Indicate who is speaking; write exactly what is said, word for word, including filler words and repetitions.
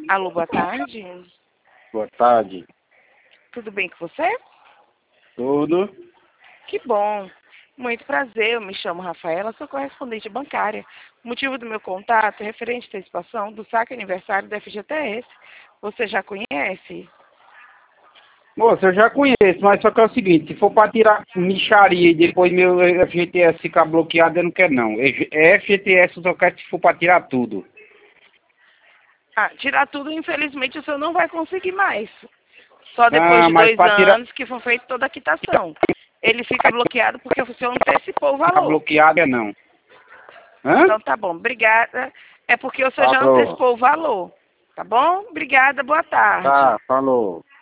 Speaker 1: Alô, boa tarde.
Speaker 2: Boa tarde.
Speaker 1: Tudo bem com você?
Speaker 2: Tudo?
Speaker 1: Que bom. Muito prazer, eu me chamo Rafaela, sou correspondente bancária. O motivo do meu contato é referente à antecipação do saque aniversário da F G T S. Você já conhece?
Speaker 2: Moça, eu já conheço, mas só que é o seguinte, se for para tirar mixaria e depois meu F G T S ficar bloqueado, eu não quero não. É F G T S, eu só quero se for para tirar tudo.
Speaker 1: Ah, tirar tudo, infelizmente, o senhor não vai conseguir mais. Só depois
Speaker 2: Ah,
Speaker 1: de
Speaker 2: mas
Speaker 1: dois
Speaker 2: para tirar
Speaker 1: anos que for feita toda a quitação. Ele fica bloqueado porque o senhor antecipou o
Speaker 2: ficar
Speaker 1: valor.
Speaker 2: bloqueado, é não. Hã?
Speaker 1: Então tá bom, obrigada. É porque o senhor já
Speaker 2: Falou.
Speaker 1: antecipou o valor. Tá bom? Obrigada, boa tarde.
Speaker 2: Tá, falou.